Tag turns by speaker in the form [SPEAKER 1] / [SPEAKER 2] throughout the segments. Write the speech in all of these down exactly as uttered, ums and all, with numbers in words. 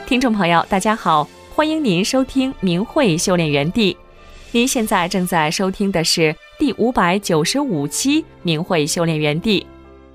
[SPEAKER 1] 听众朋友大家好，欢迎您收听明慧修炼园地。您现在正在收听的是第五百九十五期明慧修炼园地。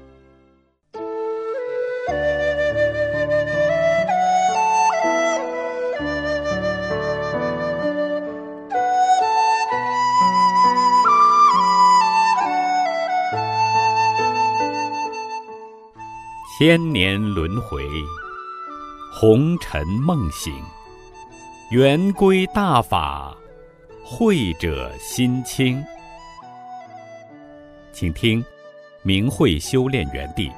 [SPEAKER 2] 千年轮回，红尘梦醒，圆归大法，慧者心清。请听明慧修炼园地。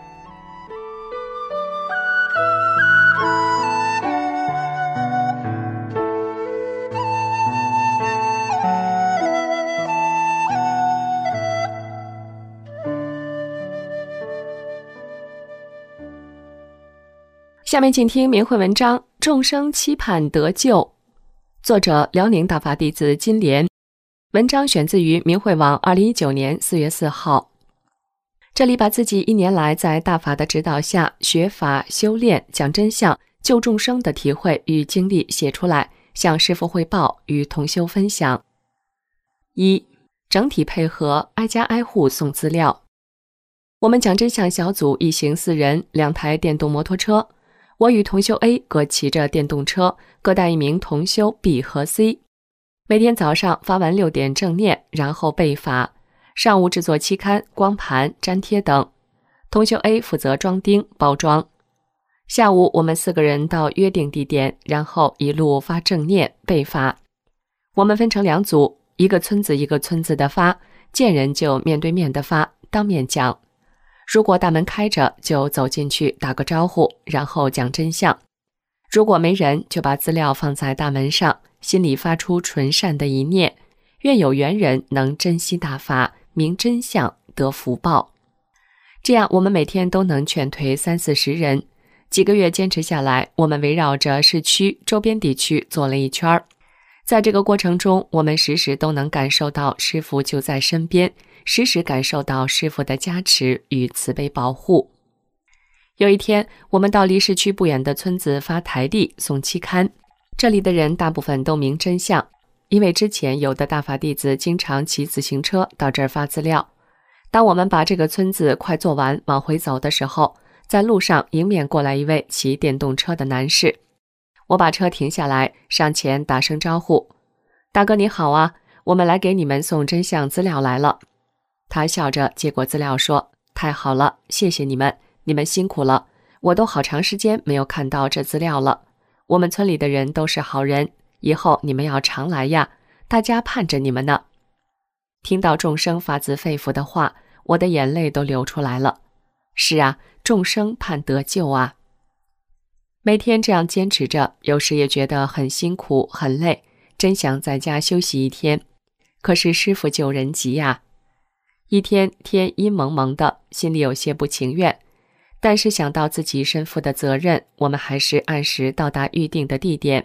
[SPEAKER 1] 下面请听明慧文章《众生期盼得救》，作者辽宁大法弟子金莲。文章选自于明慧网二零一九年四月四号。这里把自己一年来在大法的指导下学法、修炼、讲真相、救众生的体会与经历写出来，向师父汇报，与同修分享。一、整体配合，挨家挨户送资料。我们讲真相小组一行四人，两台电动摩托车。我与同修 A 各骑着电动车，各带一名同修 B 和 C。 每天早上发完六点正念，然后背法，上午制作期刊、光盘、粘贴等，同修 A 负责装订包装。下午我们四个人到约定地点，然后一路发正念背法。我们分成两组，一个村子一个村子的发，见人就面对面的发，当面讲。如果大门开着，就走进去打个招呼，然后讲真相。如果没人，就把资料放在大门上，心里发出纯善的一念，愿有缘人能珍惜大法，明真相，得福报。这样我们每天都能劝退三四十人。几个月坚持下来，我们围绕着市区周边地区做了一圈。在这个过程中，我们时时都能感受到师父就在身边，时时感受到师父的加持与慈悲保护。有一天，我们到离市区不远的村子发台历送期刊，这里的人大部分都明真相，因为之前有的大法弟子经常骑自行车到这儿发资料。当我们把这个村子快做完往回走的时候，在路上迎面过来一位骑电动车的男士。我把车停下来，上前打声招呼：大哥你好啊，我们来给你们送真相资料来了。他笑着接过资料说：太好了，谢谢你们，你们辛苦了，我都好长时间没有看到这资料了。我们村里的人都是好人，以后你们要常来呀，大家盼着你们呢。听到众生发自肺腑的话，我的眼泪都流出来了。是啊，众生盼得救啊。每天这样坚持着，有时也觉得很辛苦很累，真想在家休息一天。可是师父救人急呀。一天天阴蒙蒙的，心里有些不情愿，但是想到自己身负的责任，我们还是按时到达预定的地点。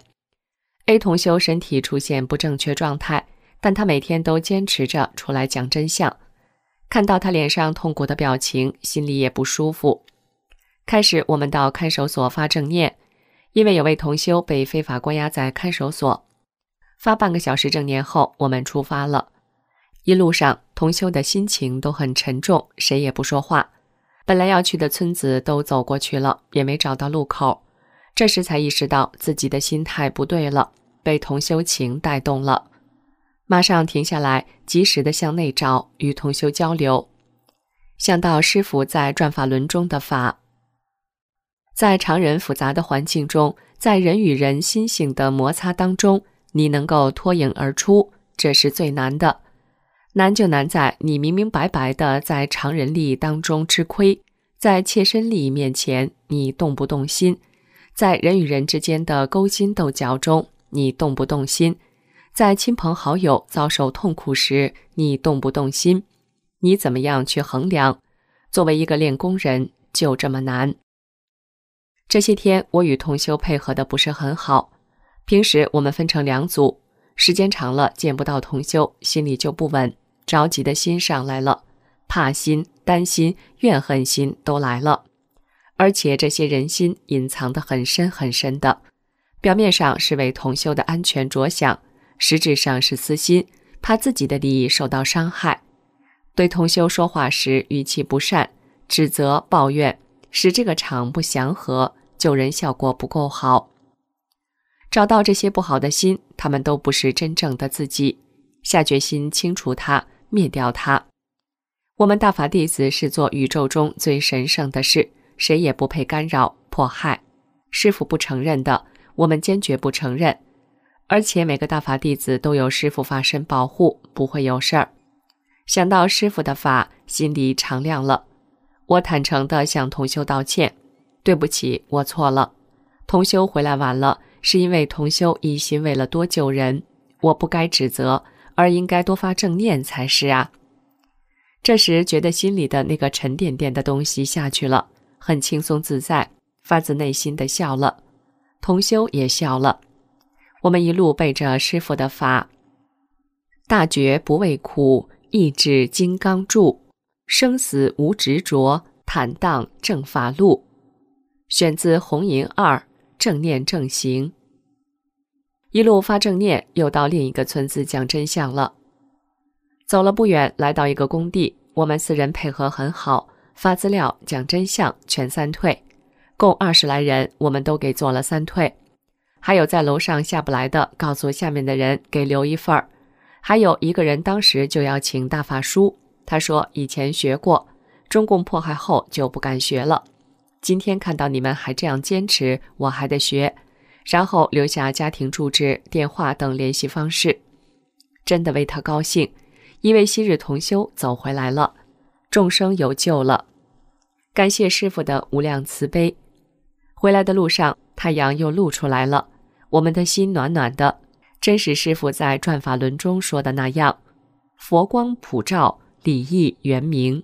[SPEAKER 1] A 同修身体出现不正确状态，但他每天都坚持着出来讲真相。看到他脸上痛苦的表情，心里也不舒服。开始我们到看守所发正念，因为有位同修被非法关押在看守所。发半个小时正念后，我们出发了。一路上同修的心情都很沉重，谁也不说话。本来要去的村子都走过去了，也没找到路口。这时才意识到自己的心态不对了，被同修情带动了。马上停下来，及时地向内找，与同修交流。想到师父在转法轮中的法，在常人复杂的环境中，在人与人心性的摩擦当中，你能够脱颖而出，这是最难的。难就难在你明明白白的在常人利益当中吃亏，在切身利益面前你动不动心，在人与人之间的勾心斗角中你动不动心，在亲朋好友遭受痛苦时你动不动心，你怎么样去衡量？作为一个练功人，就这么难。这些天我与同修配合的不是很好，平时我们分成两组，时间长了见不到同修，心里就不稳，着急的心上来了，怕心、担心、怨恨心都来了。而且这些人心隐藏得很深很深的， 表面上是为同修的安全着想，实质上是私心，怕自己的利益受到伤害。对同修说话时语气不善，指责抱怨，使这个场不祥和，救人效果不够好。找到这些不好的心，他们都不是真正的自己，下决心清除它，灭掉它。我们大法弟子是做宇宙中最神圣的事，谁也不配干扰迫害。师父不承认的，我们坚决不承认。而且每个大法弟子都有师父法身保护，不会有事儿。想到师父的法，心里敞亮了。我坦诚地向同修道歉，对不起，我错了。同修回来晚了，是因为同修一心为了多救人，我不该指责，而应该多发正念才是啊。这时觉得心里的那个沉甸甸的东西下去了，很轻松自在，发自内心地笑了。同修也笑了。我们一路背着师父的法，大觉不畏苦，意志金刚柱，生死无执着，坦荡正法路。选自红银二，正念正行。一路发正念，又到另一个村子讲真相了。走了不远，来到一个工地，我们四人配合很好，发资料讲真相全三退，共二十来人，我们都给做了三退。还有在楼上下不来的，告诉下面的人给留一份儿。还有一个人当时就要请大法书，他说以前学过，中共迫害后就不敢学了。今天看到你们还这样坚持，我还得学。然后留下家庭住址、电话等联系方式。真的为他高兴，因为昔日同修走回来了，众生有救了。感谢师父的无量慈悲。回来的路上，太阳又露出来了，我们的心暖暖的，真是师父在转法轮中说的那样，佛光普照，理义圆明。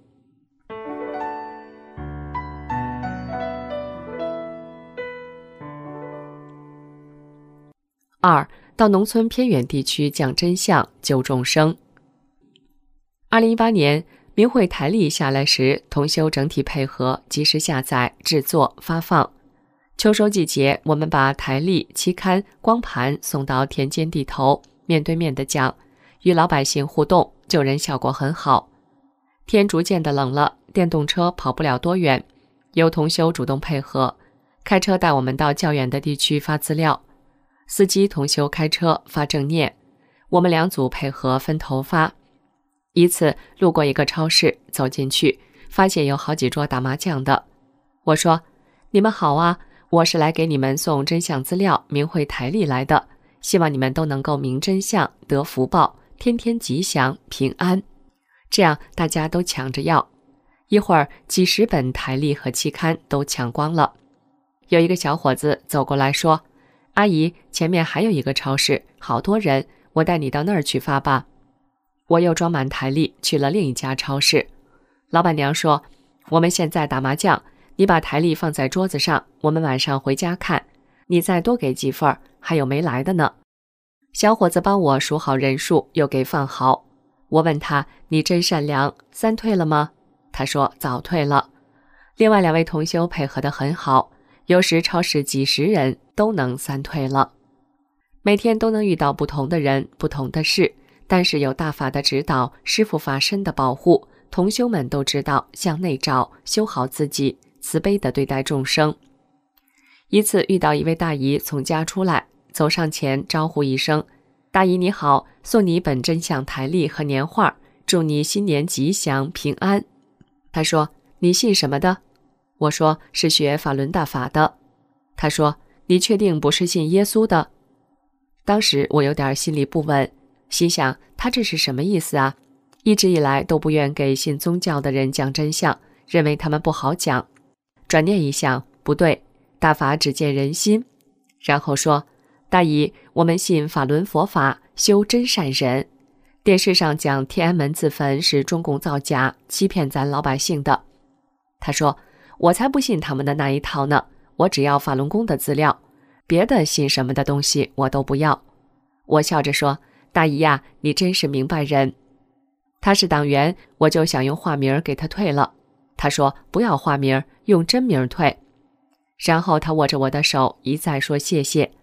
[SPEAKER 1] 二，到农村偏远地区讲真相，救众生。二零一八年明慧台历下来时，同修整体配合，及时下载、制作、发放。秋收季节，我们把台历、期刊、光盘送到田间地头，面对面的讲，与老百姓互动，救人效果很好。天逐渐的冷了，电动车跑不了多远，由同修主动配合，开车带我们到较远的地区发资料。司机同修开车发正念，我们两组配合分头发。一次路过一个超市，走进去发现有好几桌打麻将的。我说：你们好啊，我是来给你们送真相资料明慧台历来的，希望你们都能够明真相，得福报，天天吉祥平安。这样大家都抢着要，一会儿几十本台历和期刊都抢光了。有一个小伙子走过来说：阿姨，前面还有一个超市，好多人，我带你到那儿去发吧。我又装满台历去了另一家超市。老板娘说：我们现在打麻将，你把台历放在桌子上，我们晚上回家看，你再多给几份，还有没来的呢。小伙子帮我数好人数，又给放好。我问他：你真善良，三退了吗？他说早退了。另外两位同修配合得很好，有时超市几十人都能三退了。每天都能遇到不同的人，不同的事，但是有大法的指导，师父法身的保护，同修们都知道向内找，修好自己，慈悲地对待众生。一次遇到一位大姨从家出来，走上前招呼一声：大姨你好，送你一本真相台历和年画，祝你新年吉祥平安。她说：你信什么的？我说是学法轮大法的。她说：你确定不是信耶稣的？当时我有点心里不稳，心想他这是什么意思啊？一直以来都不愿给信宗教的人讲真相，认为他们不好讲。转念一想，不对，大法只见人心。然后说：大姨，我们信法轮佛法，修真善忍。电视上讲天安门自焚是中共造假，欺骗咱老百姓的。他说：我才不信他们的那一套呢，我只要法轮功的资料，别的信什么的东西我都不要。我笑着说：大姨呀，你真是明白人。他是党员，我就想用化名给他退了。他说不要化名，用真名退。然后他握着我的手一再说谢谢。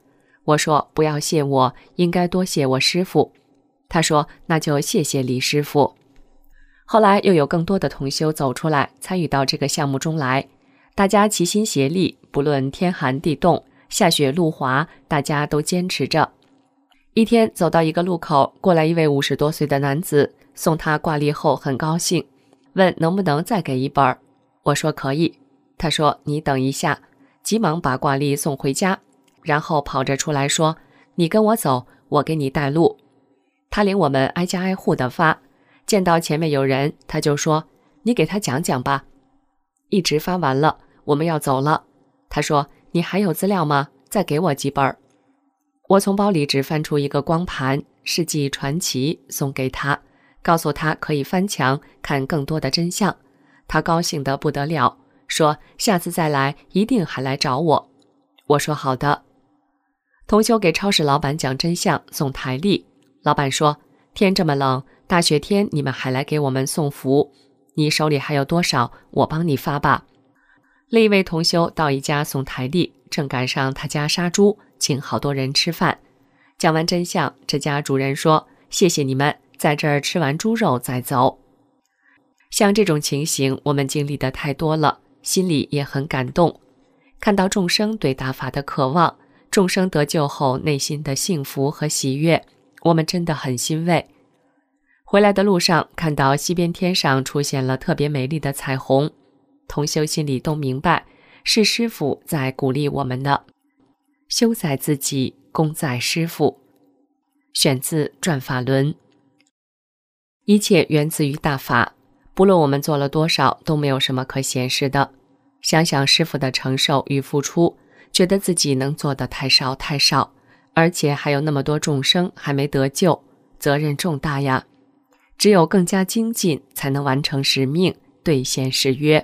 [SPEAKER 1] 我说不要谢我，应该多谢我师父。他说那就谢谢李师父。后来又有更多的同修走出来参与到这个项目中来，大家齐心协力，不论天寒地冻，下雪路滑，大家都坚持着。一天走到一个路口，过来一位五十多岁的男子，送他挂历后很高兴，问能不能再给一本。我说可以。他说你等一下，急忙把挂历送回家，然后跑着出来说你跟我走，我给你带路。他领我们挨家挨户的发，见到前面有人，他就说你给他讲讲吧。一直发完了，我们要走了。他说你还有资料吗？再给我几本。我从包里只翻出一个光盘《世纪传奇》送给他，告诉他可以翻墙看更多的真相。他高兴得不得了，说下次再来一定还来找我。我说好的。同修给超市老板讲真相，送台历。老板说天这么冷，大雪天你们还来给我们送福，你手里还有多少，我帮你发吧。另一位同修到一家送台历，正赶上他家杀猪，请好多人吃饭。讲完真相，这家主人说谢谢你们，在这儿吃完猪肉再走。像这种情形我们经历的太多了，心里也很感动。看到众生对大法的渴望，众生得救后内心的幸福和喜悦，我们真的很欣慰。回来的路上看到西边天上出现了特别美丽的彩虹，同修心里都明白是师父在鼓励我们的。修在自己，功在师父。选自转法轮。一切源自于大法，不论我们做了多少，都没有什么可显示的。想想师父的承受与付出，觉得自己能做的太少太少，而且还有那么多众生还没得救，责任重大呀。只有更加精进，才能完成使命，兑现誓约。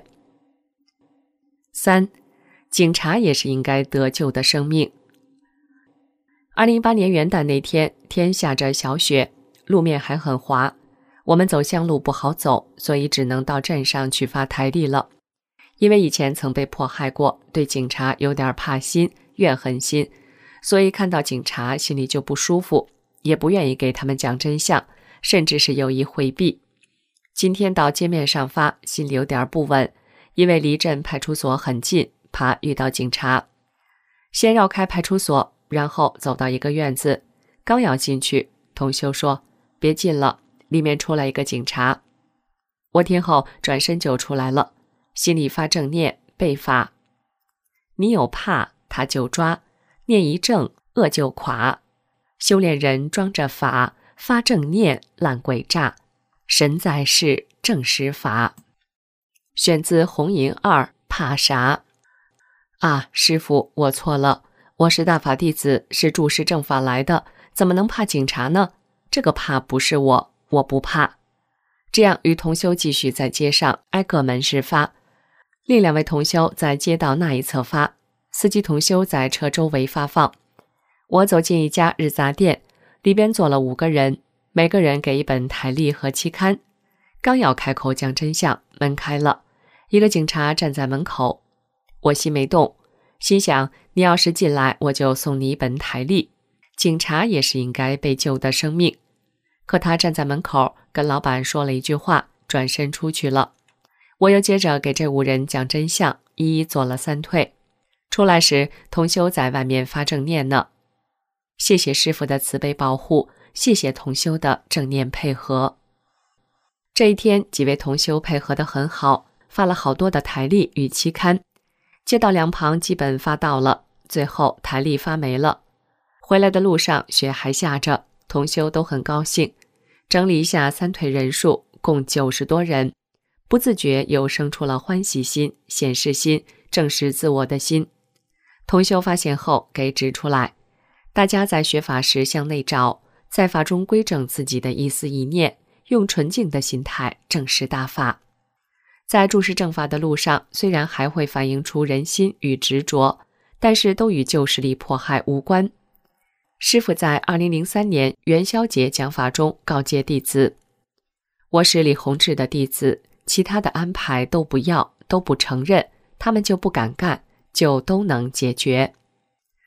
[SPEAKER 1] 三，警察也是应该得救的生命。二零一八年元旦那天，天下着小雪，路面还很滑，我们走乡路不好走，所以只能到镇上去发台历了。因为以前曾被迫害过，对警察有点怕心、怨恨心，所以看到警察心里就不舒服，也不愿意给他们讲真相，甚至是有意回避。今天到街面上发，心里有点不稳，因为离镇派出所很近，怕遇到警察。先绕开派出所，然后走到一个院子，刚要进去，同修说别进了，里面出来一个警察。我听后转身就出来了，心里发正念背法：你有怕，他就抓，念一正，恶就垮。修炼人装着法，发正念，烂鬼诈。神在世，正实法。选自红银二，怕啥？啊，师父，我错了，我是大法弟子，是注释正法来的，怎么能怕警察呢？这个怕不是我，我不怕。这样与同修继续在街上挨个门市发，另两位同修在街道那一侧发，司机同修在车周围发放。我走进一家日杂店，里边坐了五个人，每个人给一本台历和期刊。刚要开口讲真相，门开了，一个警察站在门口。我心没动，心想你要是进来，我就送你一本台历。警察也是应该被救的生命。可他站在门口跟老板说了一句话，转身出去了。我又接着给这五人讲真相，一一做了三退。出来时，同修在外面发正念呢。谢谢师父的慈悲保护，谢谢同修的正念配合。这一天，几位同修配合得很好，发了好多的台历与期刊。街道两旁基本发到了，最后台历发没了。回来的路上雪还下着，同修都很高兴。整理一下三退人数，共九十多人，不自觉又生出了欢喜心、显示心、正视自我的心。同修发现后给指出来，大家在学法时向内找，在法中归正自己的一思一念，用纯净的心态正视大法。在注释正法的路上，虽然还会反映出人心与执着，但是都与旧势力迫害无关。师父在二零零三年元宵节讲法中告诫弟子：我是李洪志的弟子，其他的安排都不要，都不承认，他们就不敢干，就都能解决。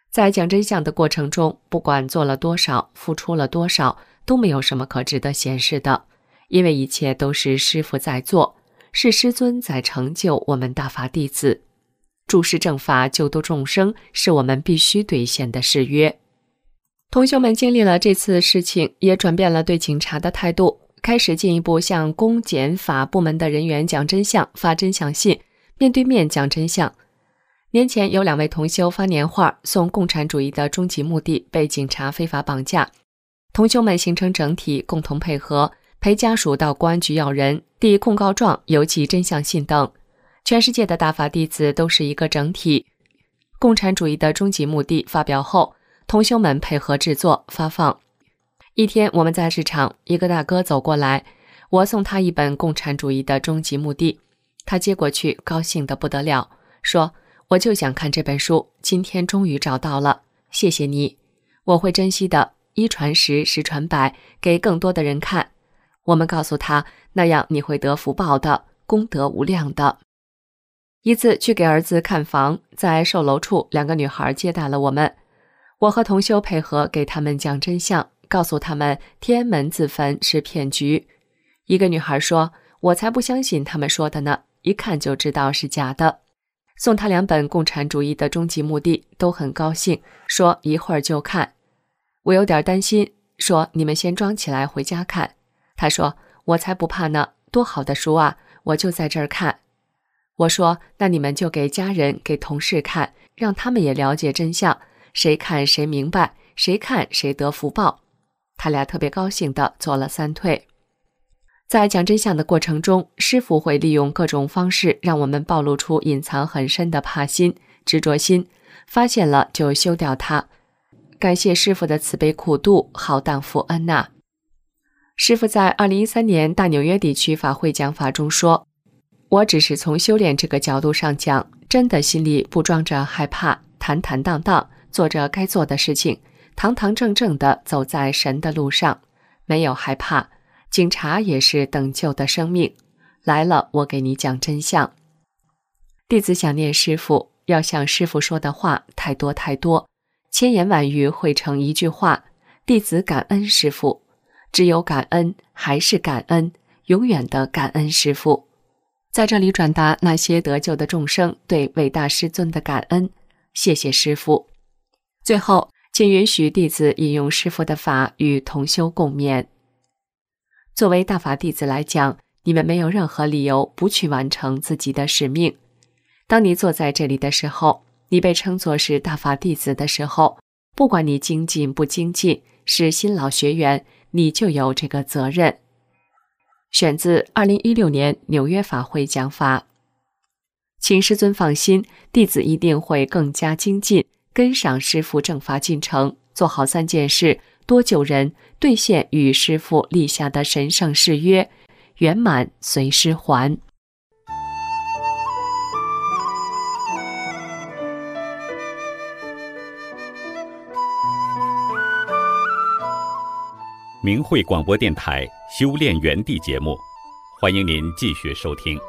[SPEAKER 1] 在讲真相的过程中，不管做了多少，付出了多少，都没有什么可值得显示的，因为一切都是师父在做，是师尊在成就我们大法弟子。注释正法，救度众生，是我们必须兑现的誓约。同修们经历了这次事情，也转变了对警察的态度，开始进一步向公检法部门的人员讲真相，发真相信，面对面讲真相。年前有两位同修发年画送共产主义的终极目的，被警察非法绑架。同修们形成整体，共同配合，陪家属到公安局要人，递控告状，邮寄真相信等。全世界的大法弟子都是一个整体。共产主义的终极目的发表后，同修们配合制作发放。一天我们在市场，一个大哥走过来，我送他一本共产主义的终极目的，他接过去高兴得不得了，说我就想看这本书，今天终于找到了，谢谢你，我会珍惜的，一传十，十传百，给更多的人看。我们告诉他，那样你会得福报的，功德无量的。一次去给儿子看房，在售楼处，两个女孩接待了我们，我和同修配合给他们讲真相，告诉他们天安门自焚是骗局。一个女孩说，我才不相信他们说的呢，一看就知道是假的。送他两本共产主义的终极目的，都很高兴，说一会儿就看。我有点担心，说你们先装起来回家看。他说我才不怕呢，多好的书啊，我就在这儿看。我说那你们就给家人给同事看，让他们也了解真相，谁看谁明白，谁看谁得福报。他俩特别高兴地做了三退。在讲真相的过程中，师父会利用各种方式让我们暴露出隐藏很深的怕心、执着心，发现了就修掉它。感谢师父的慈悲苦度，浩荡福恩呐！师父在二零一三年大纽约地区法会讲法中说，我只是从修炼这个角度上讲，真的心里不装着害怕，坦坦荡荡做着该做的事情，堂堂正正地走在神的路上，没有害怕。警察也是等救的生命，来了我给你讲真相。弟子想念师父，要像师父说的话太多太多，千言万语汇成一句话，弟子感恩师父，只有感恩，还是感恩，永远的感恩师父。在这里转达那些得救的众生对伟大师尊的感恩，谢谢师父。最后，请允许弟子引用师父的法与同修共勉。作为大法弟子来讲，你们没有任何理由不去完成自己的使命。当你坐在这里的时候，你被称作是大法弟子的时候，不管你精进不精进，是新老学员，你就有这个责任。选自二零一六年纽约法会讲法。请师尊放心，弟子一定会更加精进，跟上师父正法进程，做好三件事，多救人，兑现与师父立下的神圣誓约，圆满随师还。
[SPEAKER 2] 明慧广播电台修炼园地节目，欢迎您继续收听。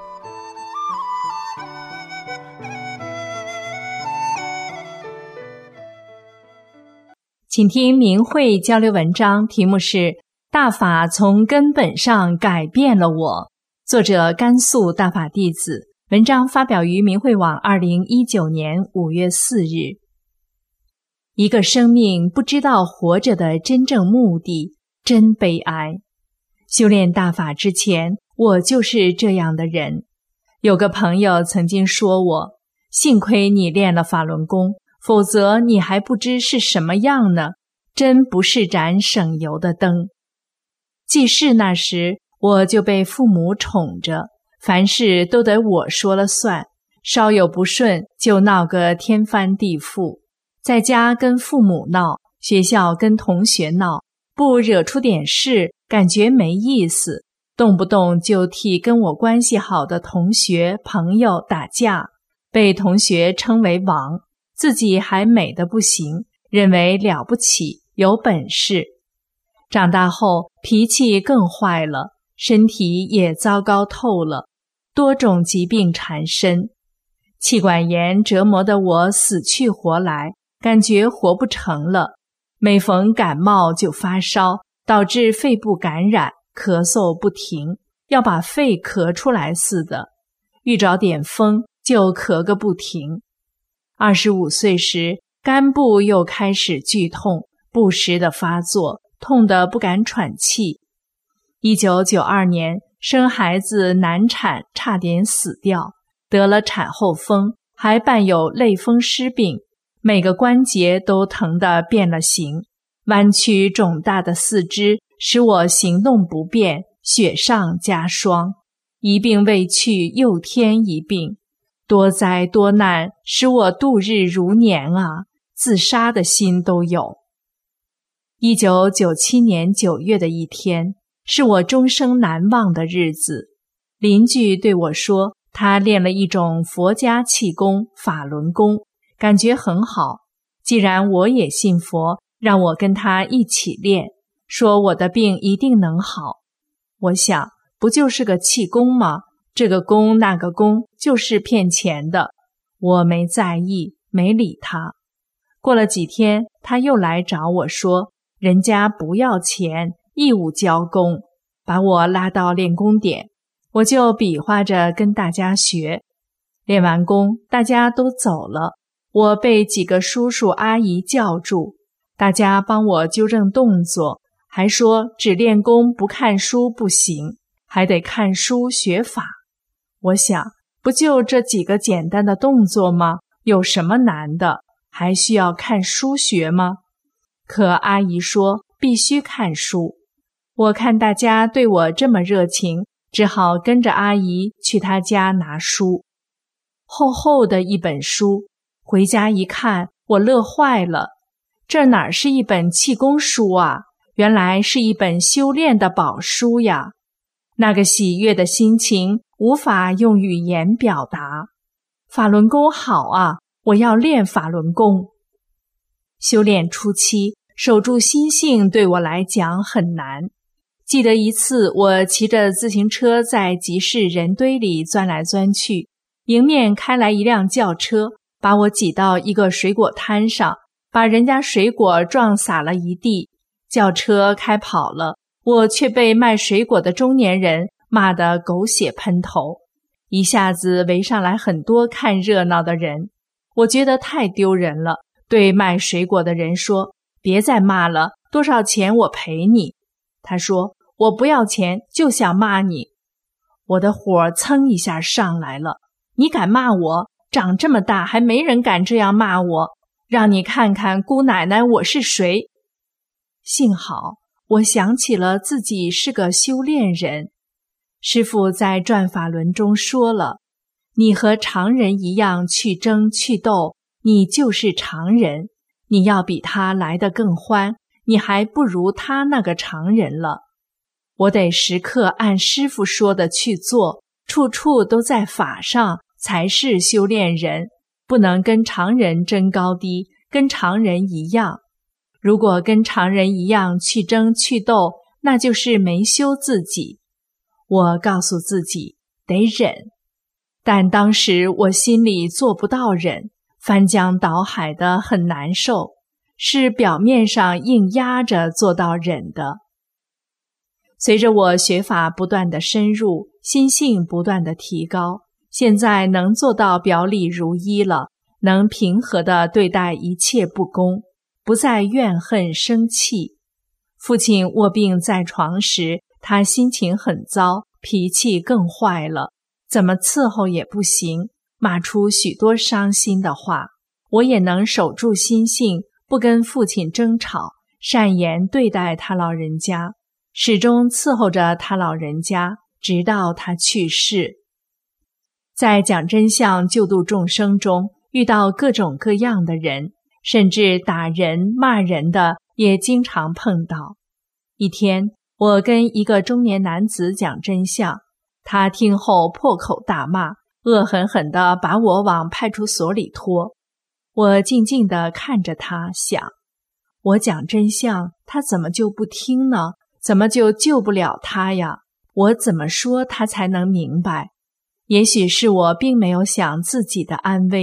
[SPEAKER 3] 请听明慧交流文章，题目是《大法从根本上改变了我》，作者甘肃大法弟子，文章发表于明慧网二零一九年五月四日。一个生命不知道活着的真正目的，真悲哀。修炼大法之前，我就是这样的人。有个朋友曾经说我，幸亏你练了法轮功，否则你还不知是什么样呢，真不是盏省油的灯。记事那时，我就被父母宠着，凡事都得我说了算，稍有不顺就闹个天翻地覆。在家跟父母闹，学校跟同学闹，不惹出点事，感觉没意思，动不动就替跟我关系好的同学朋友打架，被同学称为王，自己还美得不行，认为了不起，有本事。长大后脾气更坏了，身体也糟糕透了，多种疾病缠身，气管炎折磨得我死去活来， 感觉活不成了，每逢感冒就发烧，导致肺部感染，咳嗽不停，要把肺咳出来似的，遇着点风就咳个不停。二十五岁时，肝部又开始剧痛，不时的发作，痛得不敢喘气。一九九二年生孩子难产，差点死掉，得了产后风，还伴有类风湿病，每个关节都疼得变了形，弯曲肿大的四肢使我行动不便，雪上加霜，一病未去又添一病，多灾多难，使我度日如年啊，自杀的心都有。一九九七年九月的一天，是我终生难忘的日子。邻居对我说，他练了一种佛家气功法轮功，感觉很好。既然我也信佛，让我跟他一起练，说我的病一定能好。我想，不就是个气功吗？这个功那个功，就是骗钱的。我没在意，没理他。过了几天，他又来找我说，人家不要钱，义务教功，把我拉到练功点，我就比划着跟大家学。练完功，大家都走了，我被几个叔叔阿姨叫住，大家帮我纠正动作，还说只练功不看书不行，还得看书学法。我想，不就这几个简单的动作吗？有什么难的？还需要看书学吗？可阿姨说必须看书。我看大家对我这么热情，只好跟着阿姨去她家拿书。厚厚的一本书，回家一看，我乐坏了。这哪是一本气功书啊，原来是一本修炼的宝书呀！那个喜悦的心情无法用语言表达。法轮功好啊，我要练法轮功。修炼初期，守住心性对我来讲很难。记得一次，我骑着自行车在集市人堆里钻来钻去，迎面开来一辆轿车，把我挤到一个水果摊上，把人家水果撞洒了一地。轿车开跑了，我却被卖水果的中年人骂得狗血喷头。一下子围上来很多看热闹的人，我觉得太丢人了，对卖水果的人说，别再骂了，多少钱我赔你。他说，我不要钱，就想骂你。我的火噌一下上来了，你敢骂我？长这么大还没人敢这样骂我，让你看看姑奶奶我是谁。幸好我想起了自己是个修炼人，师父在转法轮中说了，你和常人一样去争去斗，你就是常人，你要比他来得更欢，你还不如他那个常人了。我得时刻按师父说的去做，处处都在法上，才是修炼人，不能跟常人争高低，跟常人一样。如果跟常人一样去争去斗，那就是没修自己。我告诉自己得忍，但当时我心里做不到忍，翻江倒海的很难受，是表面上硬压着做到忍的。随着我学法不断的深入，心性不断的提高，现在能做到表里如一了，能平和地对待一切不公，不再怨恨生气。父亲卧病在床时，他心情很糟，脾气更坏了，怎么伺候也不行，骂出许多伤心的话。我也能守住心性，不跟父亲争吵，善言对待他老人家，始终伺候着他老人家，直到他去世。在讲真相救度众生中，遇到各种各样的人，甚至打人骂人的也经常碰到。一天，我跟一个中年男子讲真相，他听后破口大骂，恶狠狠地把我往派出所里拖。我静静地看着他，想，我讲真相，他怎么就不听呢？怎么就救不了他呀？我怎么说他才能明白？也许是我并没有想自己的安危，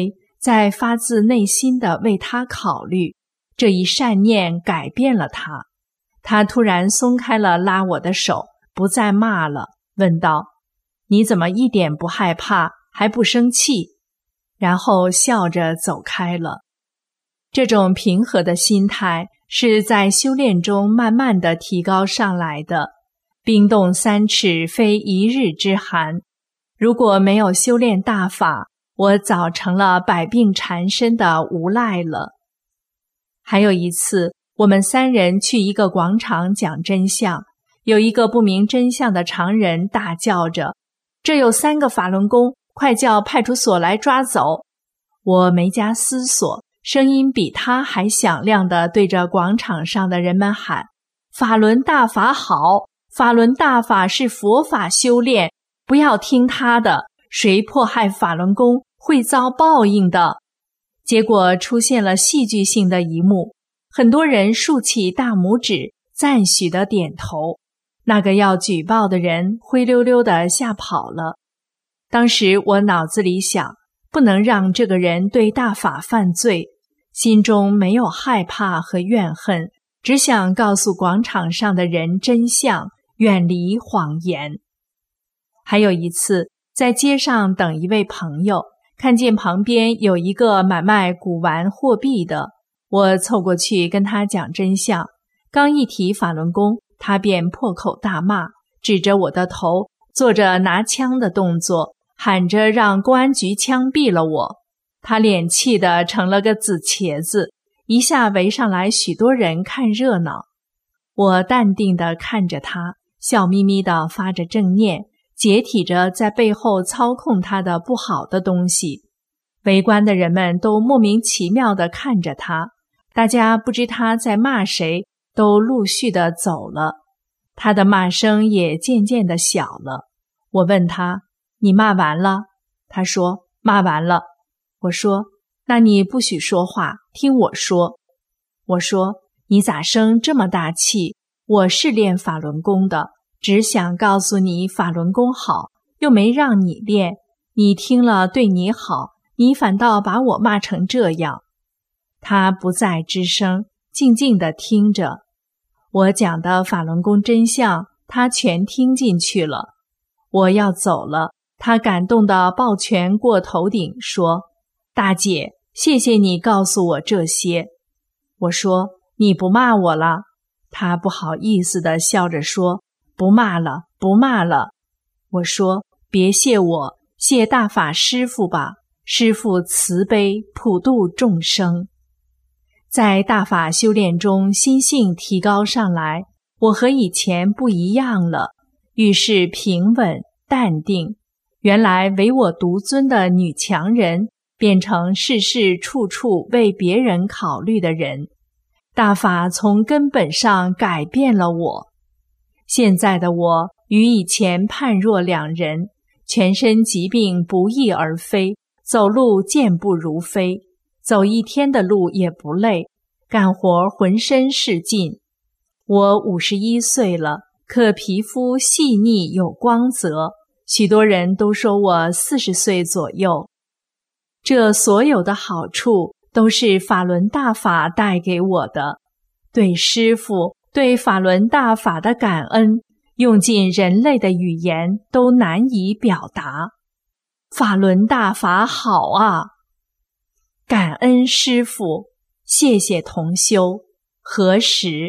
[SPEAKER 3] 在发自内心地为他考虑，这一善念改变了他。他突然松开了拉我的手，不再骂了，问道：你怎么一点不害怕，还不生气？然后笑着走开了。这种平和的心态是在修炼中慢慢地提高上来的。冰冻三尺非一日之寒，如果没有修炼大法，我早成了百病缠身的无赖了。还有一次，我们三人去一个广场讲真相，有一个不明真相的常人大叫着：这有三个法轮功，快叫派出所来抓走！我没加思索，声音比他还响亮地对着广场上的人们喊：法轮大法好，法轮大法是佛法修炼，不要听他的，谁迫害法轮功会遭报应的。结果出现了戏剧性的一幕，很多人竖起大拇指，赞许地点头。那个要举报的人灰溜溜地吓跑了。当时我脑子里想，不能让这个人对大法犯罪，心中没有害怕和怨恨，只想告诉广场上的人真相，远离谎言。还有一次，在街上等一位朋友，看见旁边有一个买卖古玩货币的，我凑过去跟他讲真相。刚一提法轮功，他便破口大骂，指着我的头，做着拿枪的动作，喊着让公安局枪毙了我。他脸气得成了个紫茄子，一下围上来许多人看热闹。我淡定地看着他，笑眯眯地发着正念，解体着在背后操控他的不好的东西。围观的人们都莫名其妙地看着他，大家不知他在骂谁，都陆续地走了。他的骂声也渐渐地小了。我问他：你骂完了？他说：骂完了。我说：那你不许说话，听我说。我说：你咋生这么大气？我是练法轮功的，只想告诉你法轮功好，又没让你练，你听了对你好，你反倒把我骂成这样。他不再吱声，静静地听着。我讲的法轮功真相，他全听进去了。我要走了，他感动地抱拳过头顶说：大姐，谢谢你告诉我这些。我说：你不骂我了？他不好意思地笑着说：不骂了，不骂了。我说：别谢我，谢大法师父吧，师父慈悲，普度众生。在大法修炼中，心性提高上来，我和以前不一样了，遇事平稳淡定。原来唯我独尊的女强人，变成事事处处为别人考虑的人。大法从根本上改变了我。现在的我与以前判若两人，全身疾病不翼而飞，走路健步如飞，走一天的路也不累，干活浑身是劲。我五十一岁了，可皮肤细腻有光泽，许多人都说我四十岁左右。这所有的好处都是法轮大法带给我的，对师父、对法轮大法的感恩，用尽人类的语言都难以表达。法轮大法好啊！感恩师父，谢谢同修，何时？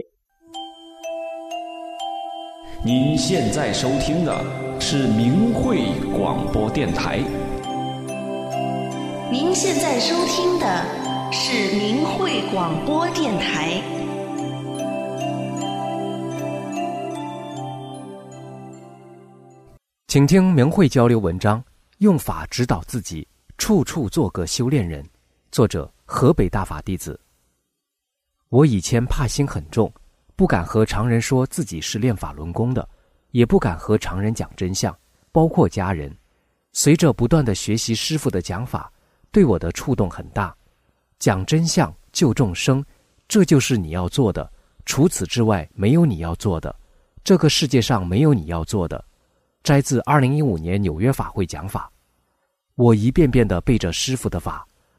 [SPEAKER 4] 您现在收听的是明慧广播电台。
[SPEAKER 5] 您现在收听的是明慧广播电台。
[SPEAKER 6] 请听明慧交流文章，用法指导自己，处处做个修炼人。作者：河北大法弟子。我以前怕心很重，不敢和常人说自己是练法轮功的，也不敢和常人讲真相，包括家人。随着不断的学习师父的讲法，对我的触动很大。讲真相，救众生，这就是你要做的，除此之外没有你要做的，这个世界上没有你要做的。摘自二零一五年纽约法会讲法。我一遍遍地背着师父的法，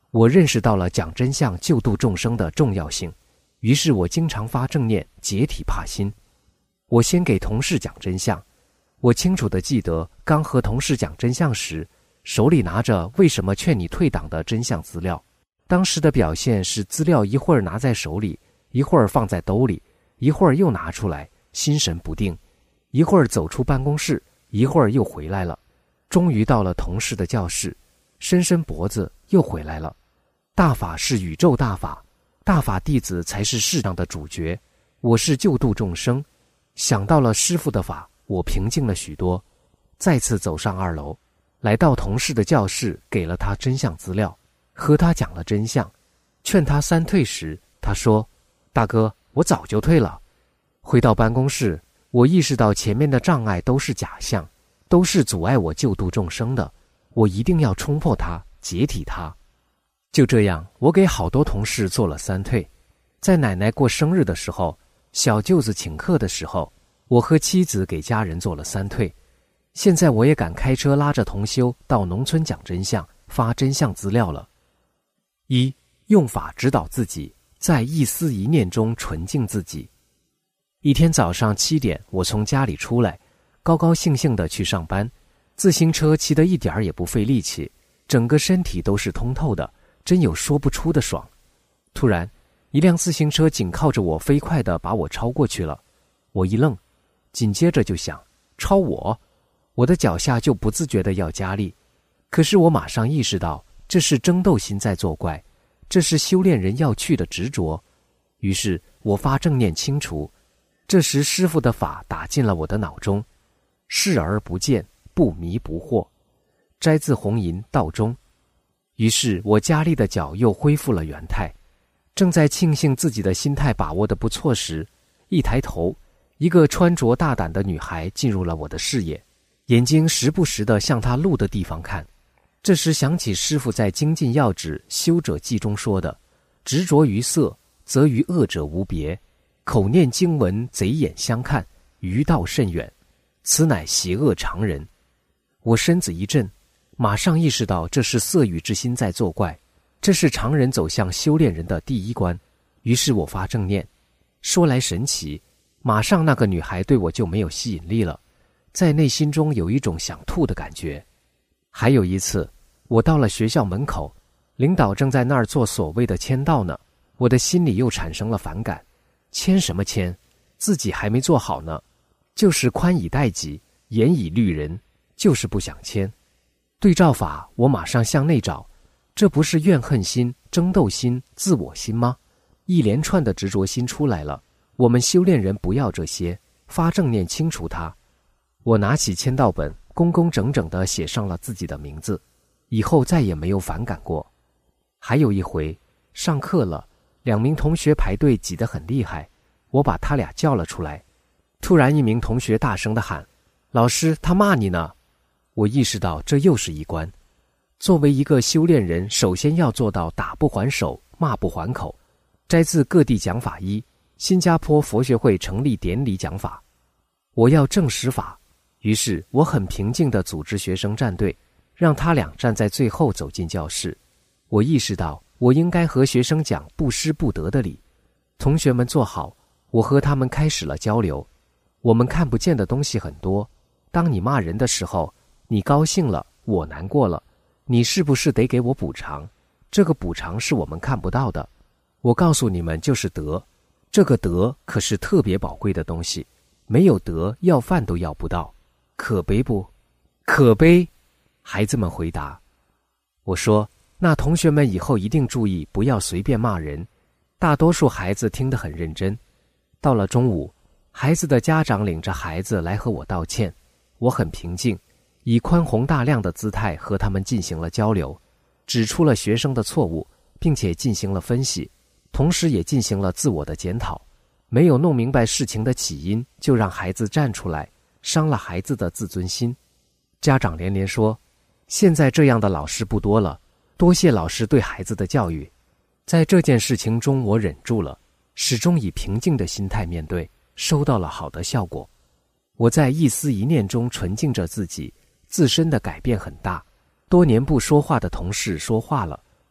[SPEAKER 6] 我认识到了讲真相救度众生的重要性，于是我经常发正念，解体怕心。我先给同事讲真相，我清楚地记得刚和同事讲真相时，手里拿着为什么劝你退党的真相资料，当时的表现是资料一会儿拿在手里，一会儿放在兜里，一会儿又拿出来，心神不定，一会儿走出办公室，一会儿又回来了，终于到了同事的教室，伸伸脖子又回来了。大法是宇宙大法，大法弟子才是世上的主角，我是救度众生。想到了师父的法，我平静了许多，再次走上二楼，来到同事的教室，给了他真相资料，和他讲了真相，劝他三退时，他说：大哥，我早就退了。回到办公室，我意识到前面的障碍都是假象，都是阻碍我救度众生的，我一定要冲破它，解体它。就这样，我给好多同事做了三退。在奶奶过生日的时候，小舅子请客的时候，我和妻子给家人做了三退。现在我也敢开车拉着同修到农村讲真相，发真相资料了。一、用法指导自己，在一思一念中纯净自己。一天早上七点，我从家里出来，高高兴兴地去上班，自行车骑得一点儿也不费力气，整个身体都是通透的，真有说不出的爽。突然，一辆自行车紧靠着我，飞快地把我超过去了。我一愣，紧接着就想，超我？我的脚下就不自觉地要加力。可是我马上意识到，这是争斗心在作怪，这是修炼人要去的执着。于是我发正念清除。这时师父的法打进了我的脑中，视而不见，不迷不惑。摘自红银道中。于是我加力的脚又恢复了原态。正在庆幸自己的心态把握得不错时，一抬头，一个穿着大胆的女孩进入了我的视野，眼睛时不时地向她路的地方看。这时想起师父在精进要旨修者记中说的，执着于色，则与恶者无别，口念经文，贼眼相看，余道甚远，此乃邪恶常人。我身子一震，马上意识到这是色欲之心在作怪，这是常人走向修炼人的第一关。于是我发正念。说来神奇，马上那个女孩对我就没有吸引力了，在内心中有一种想吐的感觉。还有一次，我到了学校门口，领导正在那儿做所谓的签到呢，我的心里又产生了反感。签什么签？自己还没做好呢。就是宽以待己，严以律人，就是不想签。对照法，我马上向内找，这不是怨恨心、争斗心、自我心吗？一连串的执着心出来了。我们修炼人不要这些，发正念清除它。我拿起签到本，工工整整地写上了自己的名字，以后再也没有反感过。还有一回，上课了，两名同学排队挤得很厉害，我把他俩叫了出来。突然一名同学大声地喊：老师，他骂你呢！我意识到这又是一关。作为一个修炼人，首先要做到打不还手，骂不还口。摘自各地讲法一，新加坡佛学会成立典礼讲法。我要正实法，于是我很平静地组织学生站队，让他俩站在最后走进教室。我意识到我应该和学生讲不失不得的理。同学们坐好，我和他们开始了交流。我们看不见的东西很多，当你骂人的时候，你高兴了，我难过了，你是不是得给我补偿？这个补偿是我们看不到的。我告诉你们，就是德，这个德可是特别宝贵的东西，没有德，要饭都要不到，可悲不？可悲！孩子们回答。我说，那同学们以后一定注意，不要随便骂人。大多数孩子听得很认真。到了中午，孩子的家长领着孩子来和我道歉，我很平静，以宽宏大量的姿态和他们进行了交流，指出了学生的错误，并且进行了分析，同时也进行了自我的检讨。没有弄明白事情的起因，就让孩子站出来，伤了孩子的自尊心。家长连连说，现在这样的老师不多了，多谢老师对孩子的教育。在这件事情中，我忍住了，始终以平静的心态面对，收到了好的效果。我在一思一念中纯净着自己，自身的改变很大。多年不说话的同事说话了，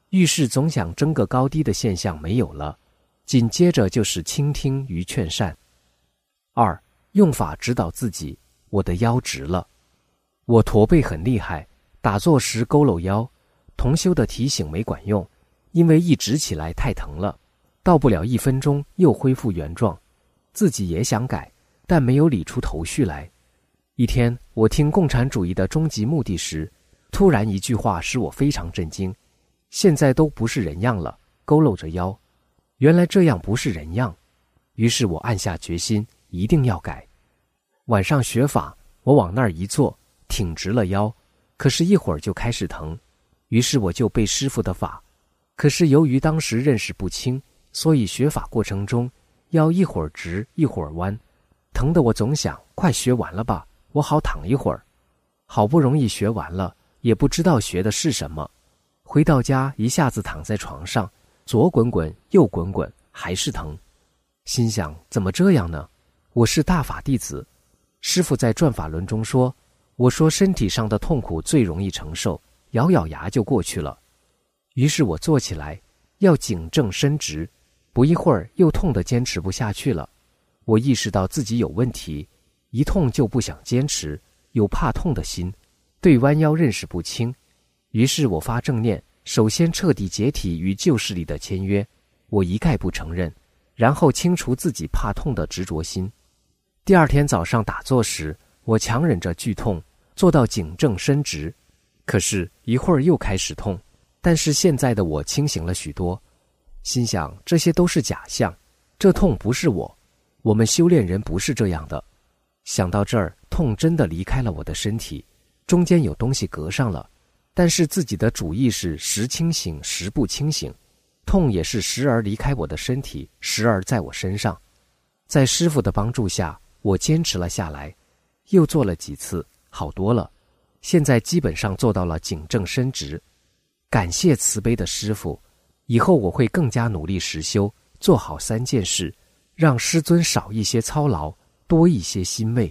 [SPEAKER 6] 遇事总想争个高低的现象没有了，紧接着就是倾听与劝善。二，用法指导自己，我的腰直了。我驼背很厉害，打坐时佝偻腰，同修的提醒没管用，因为一直起来太疼了，到不了一分钟又恢复原状。自己也想改，但没有理出头绪来。一天，我听共产主义的终极目的时，突然一句话使我非常震惊：现在都不是人样了，佝偻着腰，原来这样不是人样。于是我暗下决心，一定要改。晚上学法，我往那儿一坐，挺直了腰，可是一会儿就开始疼，于是我就背师父的法。可是由于当时认识不清，所以学法过程中腰一会儿直一会儿弯，疼得我总想快学完了吧，我好躺一会儿。好不容易学完了，也不知道学的是什么。回到家一下子躺在床上，左滚滚右滚滚，还是疼。心想怎么这样呢？我是大法弟子，师父在转法轮中说，我说身体上的痛苦最容易承受，咬咬牙就过去了。于是我坐起来，要颈正伸直，不一会儿又痛得坚持不下去了。我意识到自己有问题，一痛就不想坚持，有怕痛的心，对弯腰认识不清。于是我发正念，首先彻底解体与旧势力的签约，我一概不承认，然后清除自己怕痛的执着心。第二天早上打坐时，我强忍着剧痛，做到颈正伸直，可是一会儿又开始痛，但是现在的我清醒了许多，心想这些都是假象，这痛不是我，我们修炼人不是这样的。想到这儿，痛真的离开了我的身体，中间有东西隔上了，但是自己的主意识时清醒时不清醒，痛也是时而离开我的身体，时而在我身上。在师父的帮助下，我坚持了下来，又做了几次，好多了，现在基本上做到了颈正伸直。感谢慈悲的师父，以后我会更加努力实修，做好三件事，让师尊少一些操劳，多一些欣慰。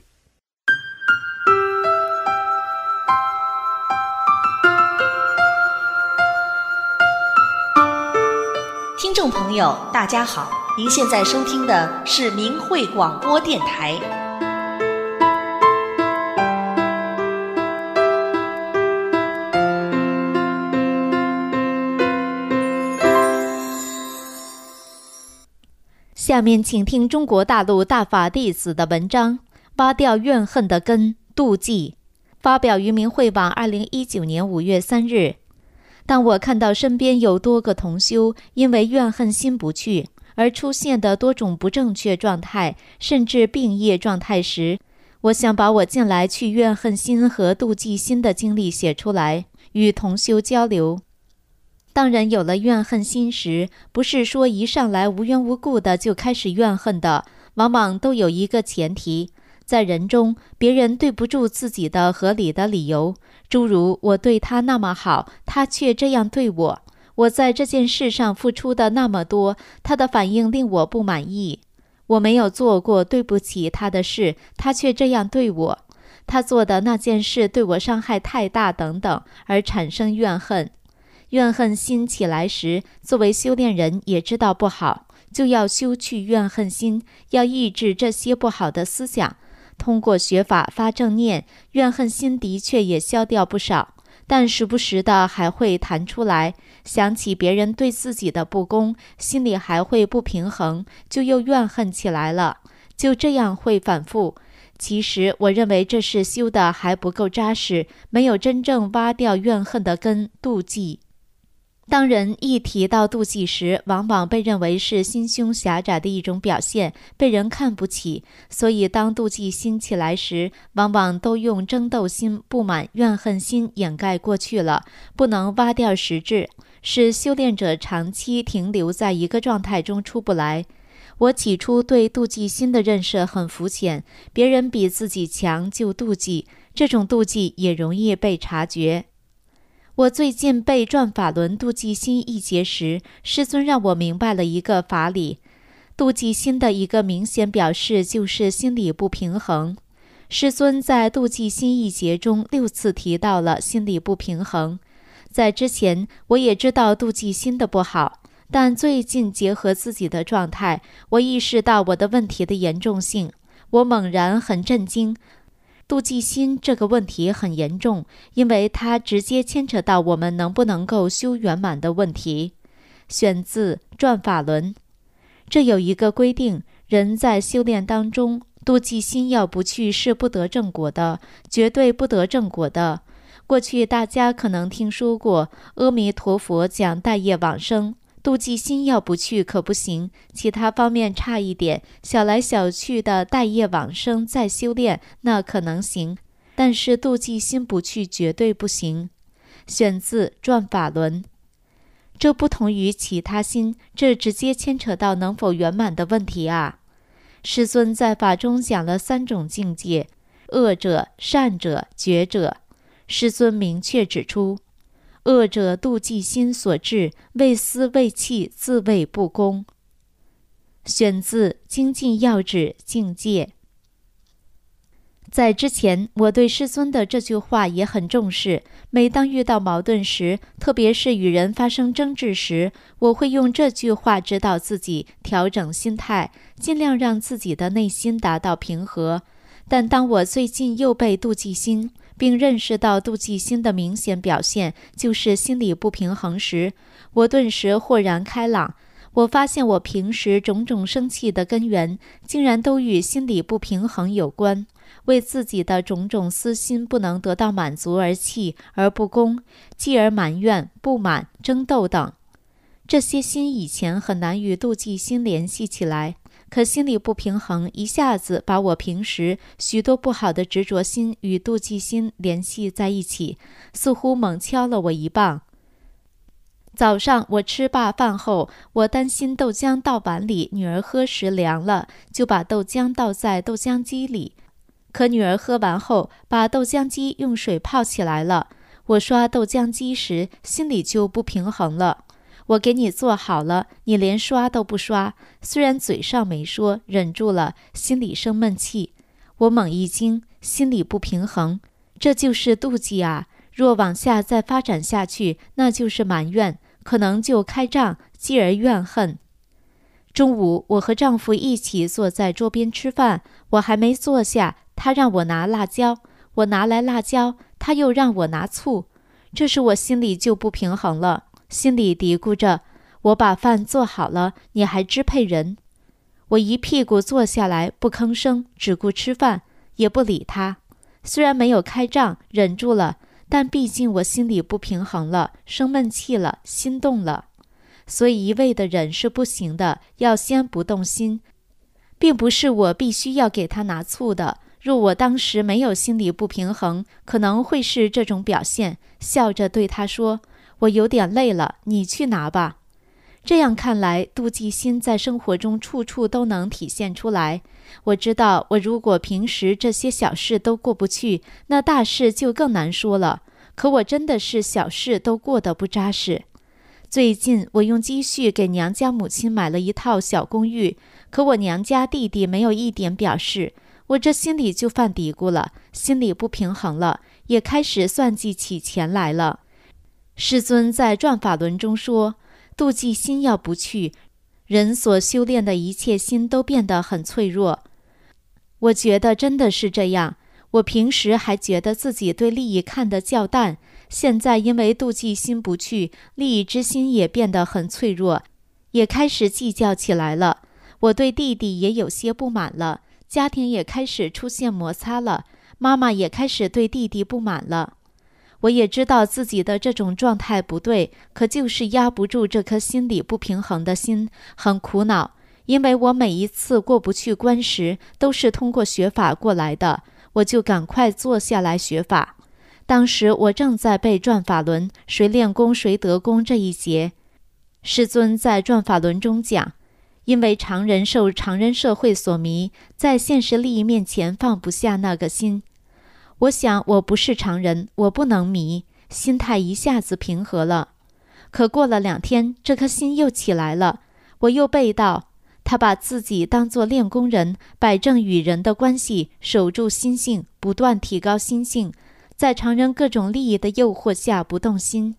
[SPEAKER 5] 听众朋友大家好，您现在收听的是明慧广播电台。
[SPEAKER 7] 下面请听中国大陆大法弟子的文章《挖掉怨恨的根：妒忌》，发表于明慧网二零一九年五月三日。当我看到身边有多个同修因为怨恨心不去而出现的多种不正确状态，甚至病业状态时，我想把我近来去怨恨心和妒忌心的经历写出来，与同修交流。当人有了怨恨心时，不是说一上来无缘无故的就开始怨恨的，往往都有一个前提，在人中，别人对不住自己的合理的理由，诸如我对他那么好，他却这样对我，我在这件事上付出的那么多，他的反应令我不满意，我没有做过对不起他的事，他却这样对我，他做的那件事对我伤害太大等等，而产生怨恨。怨恨心起来时，作为修炼人也知道不好，就要修去怨恨心，要抑制这些不好的思想。通过学法发正念，怨恨心的确也消掉不少，但时不时的还会弹出来，想起别人对自己的不公，心里还会不平衡，就又怨恨起来了，就这样会反复。其实我认为这是修的还不够扎实，没有真正挖掉怨恨的根：妒忌。当人一提到妒忌时，往往被认为是心胸狭窄的一种表现，被人看不起，所以当妒忌心起来时，往往都用争斗心、不满、怨恨心掩盖过去了，不能挖掉实质，使修炼者长期停留在一个状态中出不来。我起初对妒忌心的认识很肤浅，别人比自己强就妒忌，这种妒忌也容易被察觉。我最近背转法轮妒忌心一节时，师尊让我明白了一个法理，妒忌心的一个明显表示就是心理不平衡。师尊在妒忌心一节中六次提到了心理不平衡。 在之前，我也知道妒忌心的不好，但最近结合自己的状态，我意识到我的问题的严重性。我猛然很震惊，妒忌心这个问题很严重，因为它直接牵扯到我们能不能够修圆满的问题。选自《转法轮》。这有一个规定，人在修炼当中，妒忌心要不去是不得正果的，绝对不得正果的。过去大家可能听说过阿弥陀佛讲待业往生，妒忌心要不去可不行，其他方面差一点，小来小去的待业往生再修炼那可能行，但是妒忌心不去绝对不行。选自《转法轮》。这不同于其他心，这直接牵扯到能否圆满的问题啊。师尊在法中讲了三种境界：恶者、善者、觉者。师尊明确指出，恶者妒忌心所致，为私为气，自谓不公。选自《精进要旨境界》。在之前，我对师尊的这句话也很重视。每当遇到矛盾时，特别是与人发生争执时，我会用这句话指导自己调整心态，尽量让自己的内心达到平和。但当我最近又被妒忌心，并认识到妒忌心的明显表现就是心理不平衡时，我顿时豁然开朗。我发现我平时种种生气的根源，竟然都与心理不平衡有关，为自己的种种私心不能得到满足而气而不公，继而埋怨、不满、争斗等。这些心以前很难与妒忌心联系起来，可心理不平衡一下子把我平时许多不好的执着心与妒忌心联系在一起，似乎猛敲了我一棒。早上我吃罢饭后，我担心豆浆倒碗里，女儿喝时凉了，就把豆浆倒在豆浆机里。可女儿喝完后，把豆浆机用水泡起来了。我刷豆浆机时，心里就不平衡了。我给你做好了，你连刷都不刷，虽然嘴上没说，忍住了，心里生闷气。我猛一惊，心里不平衡，这就是妒忌啊！若往下再发展下去，那就是埋怨，可能就开仗，继而怨恨。中午，我和丈夫一起坐在桌边吃饭，我还没坐下，他让我拿辣椒，我拿来辣椒，他又让我拿醋，这时我心里就不平衡了，心里嘀咕着，我把饭做好了，你还支配人。我一屁股坐下来，不吭声，只顾吃饭，也不理他。虽然没有开仗，忍住了，但毕竟我心里不平衡了，生闷气了，心动了。所以一味的忍是不行的，要先不动心。并不是我必须要给他拿醋的，若我当时没有心理不平衡，可能会是这种表现，笑着对他说，我有点累了，你去拿吧。这样看来，妒忌心在生活中处处都能体现出来。我知道，我如果平时这些小事都过不去，那大事就更难说了。可我真的是小事都过得不扎实。最近我用积蓄给娘家母亲买了一套小公寓，可我娘家弟弟没有一点表示，我这心里就犯嘀咕了，心里不平衡了，也开始算计起钱来了。师尊在《转法轮》中说，妒忌心要不去，人所修炼的一切心都变得很脆弱。我觉得真的是这样。我平时还觉得自己对利益看得较淡，现在因为妒忌心不去，利益之心也变得很脆弱，也开始计较起来了。我对弟弟也有些不满了，家庭也开始出现摩擦了，妈妈也开始对弟弟不满了。我也知道自己的这种状态不对，可就是压不住这颗心理不平衡的心，很苦恼。因为我每一次过不去关时，都是通过学法过来的，我就赶快坐下来学法。当时我正在背《转法轮》，谁练功谁得功这一节。师尊在《转法轮》中讲，因为常人受常人社会所迷，在现实利益面前放不下那个心。我想我不是常人，我不能迷，心态一下子平和了。可过了两天，这颗心又起来了，我又背到，他把自己当作练功人，摆正与人的关系，守住心性，不断提高心性，在常人各种利益的诱惑下不动心。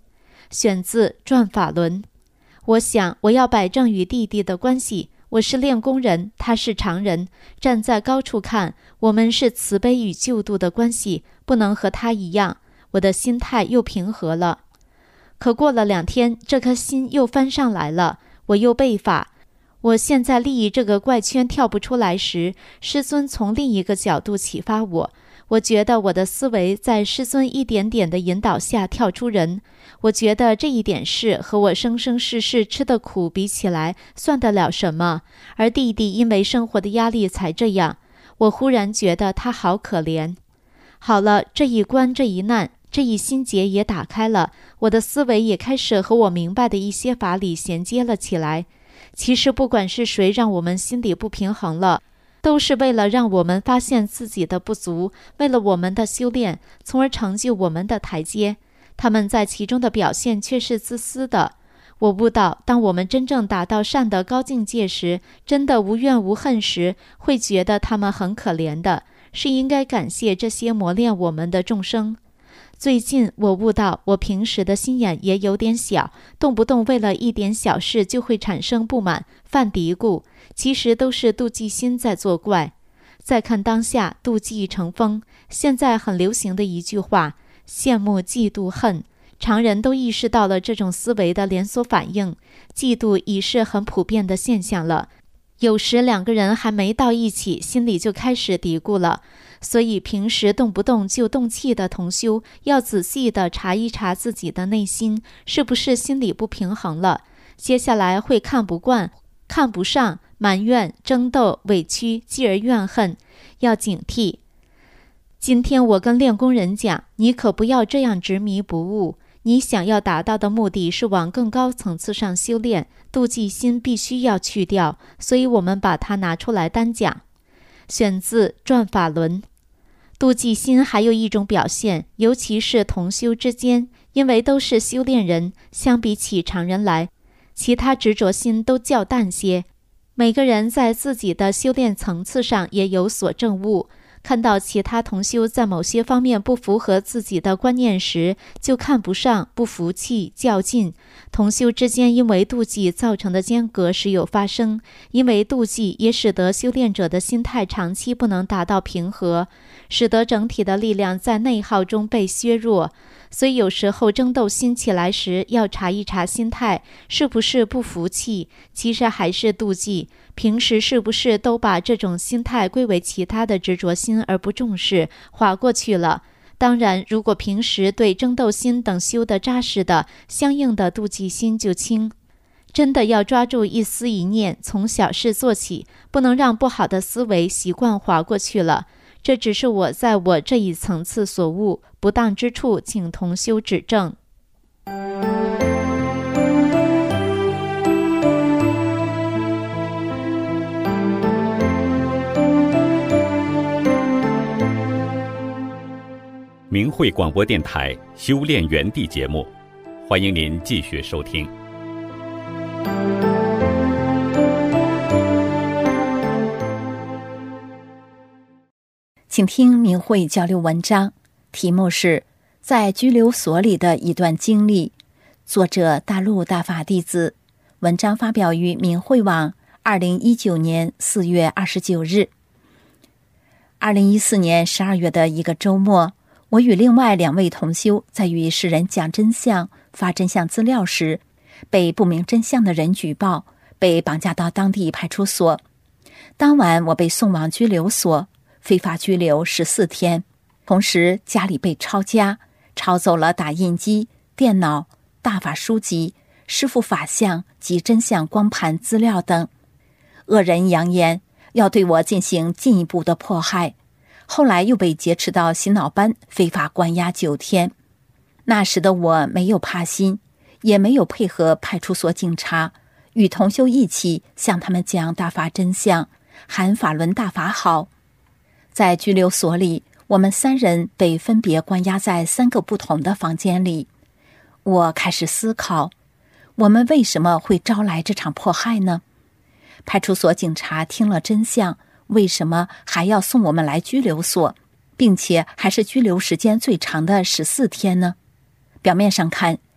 [SPEAKER 7] 选自《转法轮》。我想我要摆正与弟弟的关系，我是练功人，他是常人，站在高处看，我们是慈悲与救度的关系，不能和他一样。我的心态又平和了。可过了两天，这颗心又翻上来了，我又背法。我现在立意这个怪圈跳不出来时，师尊从另一个角度启发我，我觉得我的思维在师尊一点点的引导下跳出人。我觉得这一点事和我生生世世吃的苦比起来算得了什么，而弟弟因为生活的压力才这样。我忽然觉得他好可怜。好了，这一关这一难，这一心结也打开了，我的思维也开始和我明白的一些法理衔接了起来。其实不管是谁让我们心里不平衡了，都是为了让我们发现自己的不足，为了我们的修炼，从而成就我们的台阶。他们在其中的表现却是自私的。我悟到，当我们真正达到善的高境界时，真的无怨无恨时，会觉得他们很可怜的，是应该感谢这些磨练我们的众生。最近我悟到，我平时的心眼也有点小，动不动为了一点小事就会产生不满、犯嘀咕，其实都是妒忌心在作怪。再看当下，妒忌成风，现在很流行的一句话，羡慕、嫉妒、恨，常人都意识到了这种思维的连锁反应，嫉妒已是很普遍的现象了。有时两个人还没到一起，心里就开始嘀咕了。所以平时动不动就动气的同修，要仔细地查一查自己的内心，是不是心里不平衡了。接下来会看不惯、看不上、埋怨、争斗、委屈，继而怨恨，要警惕。今天我跟练功人讲，你可不要这样执迷不悟，你想要达到的目的是往更高层次上修炼，妒忌心必须要去掉，所以我们把它拿出来单讲。选自《转法轮》。妒忌心还有一种表现，尤其是同修之间，因为都是修炼人，相比起常人来，其他执着心都较淡些。每个人在自己的修炼层次上也有所证悟，看到其他同修在某些方面不符合自己的观念时，就看不上、不服气、较劲。同修之间因为妒忌造成的间隔时有发生，因为妒忌也使得修炼者的心态长期不能达到平和，使得整体的力量在内耗中被削弱。所以有时候争斗心起来时，要查一查心态是不是不服气，其实还是妒忌。平时是不是都把这种心态归为其他的执着心而不重视，划过去了。当然，如果平时对争斗心等修得扎实的，相应的妒忌心就轻。真的要抓住一思一念，从小事做起，不能让不好的思维习惯划过去了。这只是我在我这一层次所悟，不当之处请同修指正。
[SPEAKER 2] 明慧广播电台修炼园地节目，欢迎您继续收听。
[SPEAKER 8] 请听明慧交流文章，题目是在拘留所里的一段经历，作者大陆大法弟子，文章发表于明慧网二零一九年四月二十九日。二零一四年十二月的一个周末，我与另外两位同修在与世人讲真相、发真相资料时，被不明真相的人举报，被绑架到当地派出所。当晚我被送往拘留所，非法拘留十四天，同时家里被抄家，抄走了打印机、电脑、大法书籍、师父法像及真相光盘资料等。恶人扬言要对我进行进一步的迫害，后来又被劫持到洗脑班非法关押九天。那时的我没有怕心，也没有配合派出所警察，与同修一起向他们讲大法真相，喊法轮大法好。在拘留所里，我们三人被分别关押在三个不同的房间里。我开始思考，我们为什么会招来这场迫害呢？派出所警察听了真相，为什么还要送我们来拘留所，并且还是拘留时间最长的十四天呢？表面上看，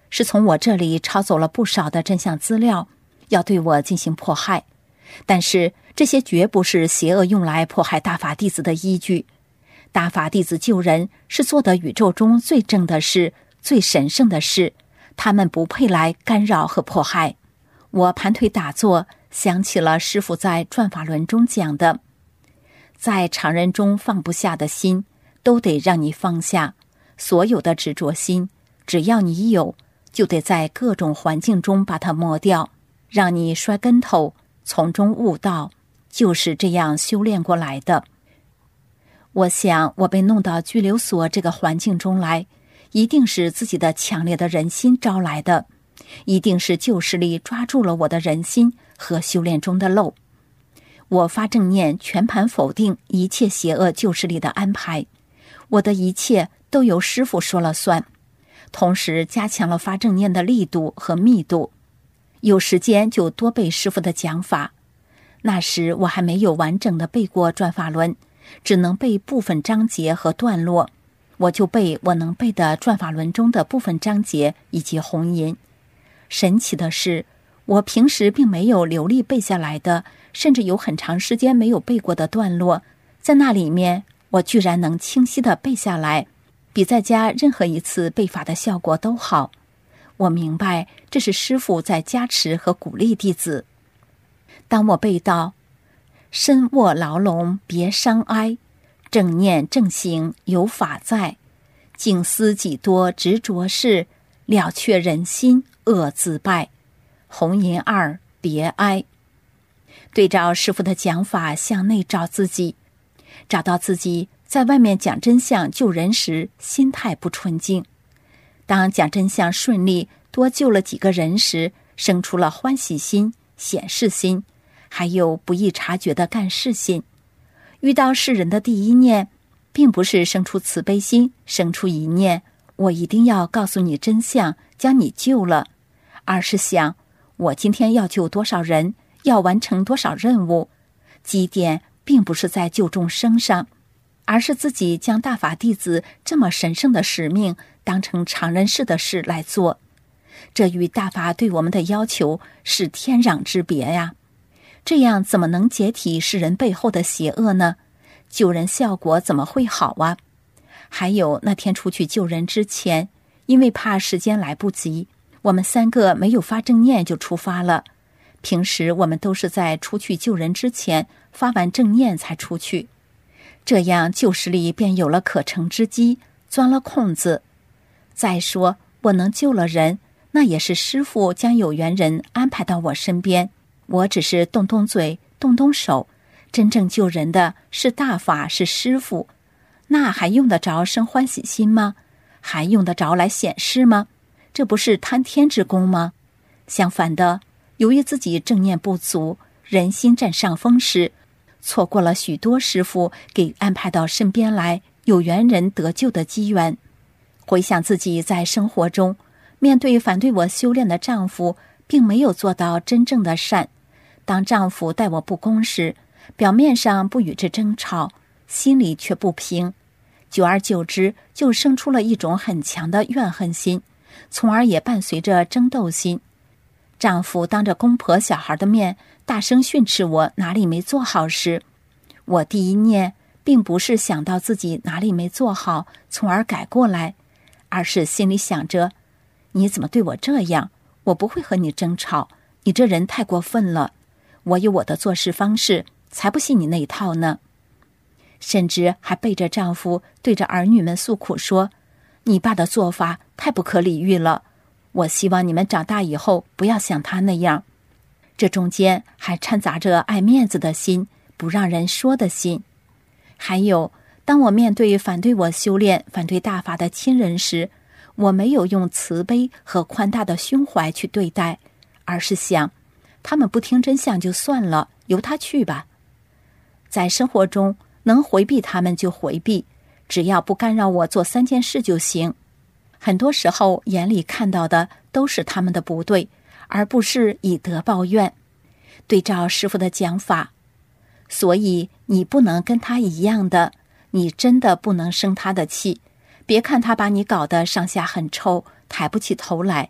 [SPEAKER 8] 是从我这里抄走了不少的真相资料，要对我进行迫害。但是这些绝不是邪恶用来迫害大法弟子的依据。大法弟子救人是做的宇宙中最正的事，最神圣的事，他们不配来干扰和迫害。我盘腿打坐，想起了师父在转法轮中讲的，在常人中放不下的心，都得让你放下。所有的执着心，只要你有，就得在各种环境中把它磨掉，让你摔跟头，从中悟道，就是这样修炼过来的。我想我被弄到拘留所这个环境中来，一定是自己的强烈的人心招来的，一定是旧势力抓住了我的人心和修炼中的漏。我发正念，全盘否定一切邪恶旧势力的安排，我的一切都由师父说了算，同时加强了发正念的力度和密度。有时间就多背师父的讲法。那时我还没有完整的背过转法轮，只能背部分章节和段落，我就背我能背的转法轮中的部分章节以及红吟。神奇的是，我平时并没有流利背下来的，甚至有很长时间没有背过的段落，在那里面我居然能清晰地背下来，比在家任何一次背法的效果都好。我明白这是师父在加持和鼓励弟子。当我背到身卧牢笼别伤哀，正念正行有法在，静思己多执着事，了却人心恶自败，红吟二别哀。对照师父的讲法，向内找自己，找到自己在外面讲真相救人时心态不纯净，当讲真相顺利多救了几个人时，生出了欢喜心、显示心，还有不易察觉的干事心。遇到世人的第一念，并不是生出慈悲心，生出一念我一定要告诉你真相，将你救了，而是想我今天要救多少人，要完成多少任务。基点并不是在救众生上，而是自己将大法弟子这么神圣的使命当成常人事的事来做。这与大法对我们的要求是天壤之别呀！这样怎么能解体世人背后的邪恶呢？救人效果怎么会好啊？还有那天出去救人之前，因为怕时间来不及，我们三个没有发正念就出发了。平时我们都是在出去救人之前发完正念才出去，这样旧势力便有了可乘之机，钻了空子。再说我能救了人，那也是师父将有缘人安排到我身边，我只是动动嘴动动手，真正救人的是大法，是师父，那还用得着生欢喜心吗？还用得着来显示吗？这不是贪天之功吗？相反的，由于自己正念不足，人心占上风时，错过了许多师父给安排到身边来有缘人得救的机缘。回想自己在生活中面对反对我修炼的丈夫，并没有做到真正的善。当丈夫待我不公时，表面上不与之争吵，心里却不平，久而久之就生出了一种很强的怨恨心，从而也伴随着争斗心。丈夫当着公婆小孩的面大声训斥我哪里没做好时，我第一念并不是想到自己哪里没做好从而改过来，而是心里想着，你怎么对我这样？我不会和你争吵，你这人太过分了，我有我的做事方式，才不信你那一套呢。甚至还背着丈夫对着儿女们诉苦说，你爸的做法太不可理喻了，我希望你们长大以后不要像他那样。这中间还掺杂着爱面子的心，不让人说的心。还有，当我面对反对我修炼、反对大法的亲人时，我没有用慈悲和宽大的胸怀去对待，而是想，他们不听真相就算了，由他去吧。在生活中能回避他们就回避，只要不干扰我做三件事就行。很多时候眼里看到的都是他们的不对，而不是以德报怨。对照师父的讲法，所以你不能跟他一样的，你真的不能生他的气。别看他把你搞得上下很臭，抬不起头来，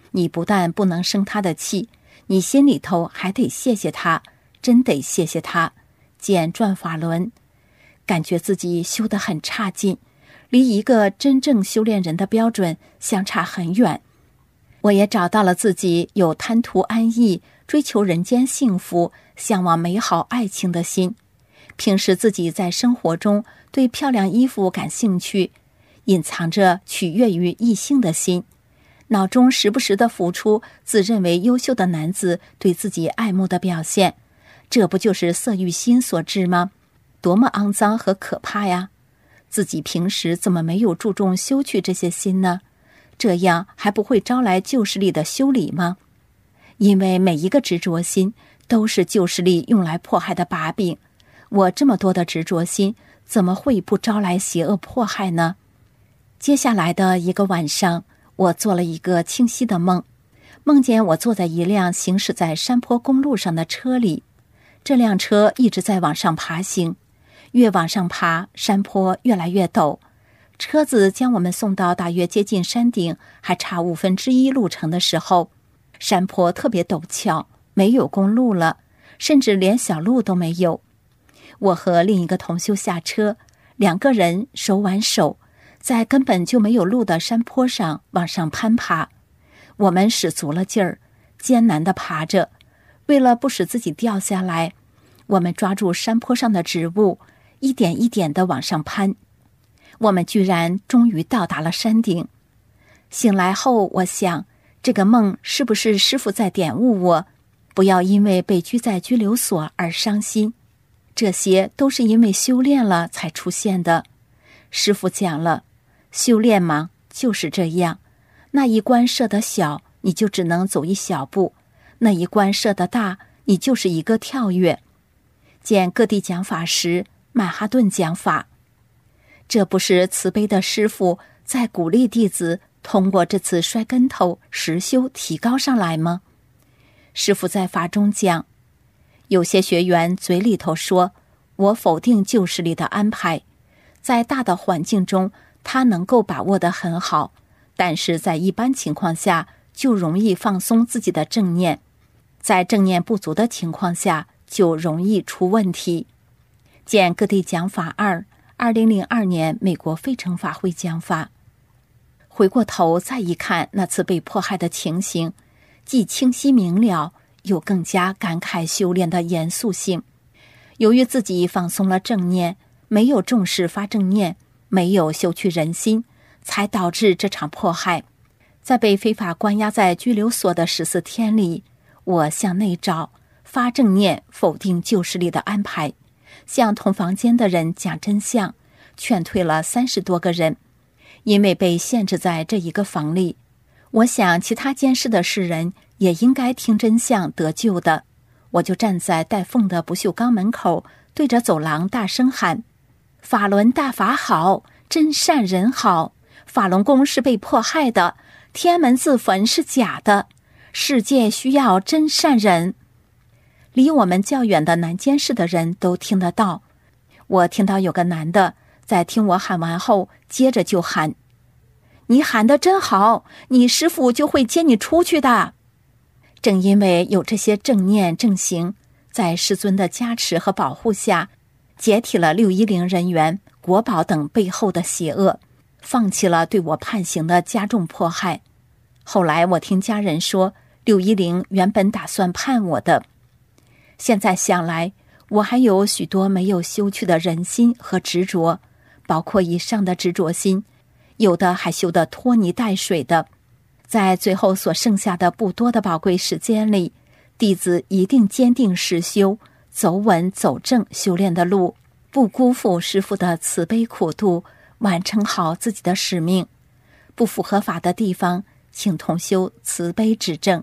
[SPEAKER 8] 你不但不能生他的气，你心里头还得谢谢他，真得谢谢他。见转法轮，感觉自己修得很差劲，离一个真正修炼人的标准相差很远。我也找到了自己有贪图安逸、追求人间幸福、向往美好爱情的心。平时自己在生活中对漂亮衣服感兴趣，隐藏着取悦于异性的心，脑中时不时地浮出自认为优秀的男子对自己爱慕的表现，这不就是色欲心所致吗？多么肮脏和可怕呀！自己平时怎么没有注重修去这些心呢？这样还不会招来旧势力的修理吗？因为每一个执着心都是旧势力用来迫害的把柄，我这么多的执着心怎么会不招来邪恶迫害呢？接下来的一个晚上，我做了一个清晰的梦，梦见我坐在一辆行驶在山坡公路上的车里，这辆车一直在往上爬行，越往上爬，山坡越来越陡，车子将我们送到大约接近山顶还差五分之一路程的时候，山坡特别陡峭，没有公路了，甚至连小路都没有。我和另一个同修下车，两个人手挽手，在根本就没有路的山坡上往上攀爬。我们使足了劲儿，艰难地爬着，为了不使自己掉下来，我们抓住山坡上的植物，一点一点地往上攀。我们居然终于到达了山顶。醒来后，我想，这个梦是不是师父在点悟我，不要因为被拘在拘留所而伤心，这些都是因为修炼了才出现的。师父讲了，修炼嘛，就是这样，那一关设得小，你就只能走一小步，那一关设得大，你就是一个跳跃。见各地讲法时，曼哈顿讲法，这不是慈悲的师父在鼓励弟子通过这次摔跟头实修提高上来吗？师父在法中讲，有些学员嘴里头说，我否定旧势力的安排，在大的环境中他能够把握得很好，但是在一般情况下就容易放松自己的正念，在正念不足的情况下就容易出问题。见各地讲法二，二零零二年美国费城法会讲法。回过头再一看那次被迫害的情形，既清晰明了，又更加感慨修炼的严肃性。由于自己放松了正念，没有重视发正念，没有修去人心，才导致这场迫害。在被非法关押在拘留所的十四天里，我向内找，发正念，否定旧势力的安排，向同房间的人讲真相，劝退了三十多个人。因为被限制在这一个房里，我想其他监视的世人也应该听真相得救的。我就站在带缝的不锈钢门口，对着走廊大声喊，法轮大法好，真善人好，法轮功是被迫害的，天门自焚是假的，世界需要真善人。离我们较远的男监视的人都听得到。我听到有个男的在听我喊完后，接着就喊，你喊得真好，你师父就会接你出去的。正因为有这些正念正行，在师尊的加持和保护下，解体了六一零人员、国保等背后的邪恶，放弃了对我判刑的加重迫害。后来我听家人说，六一零原本打算判我的。现在想来，我还有许多没有修去的人心和执着，包括以上的执着心，有的还修得拖泥带水的。在最后所剩下的不多的宝贵时间里，弟子一定坚定实修，走稳走正修炼的路，不辜负师父的慈悲苦度，完成好自己的使命。不符合法的地方，请同修慈悲指正。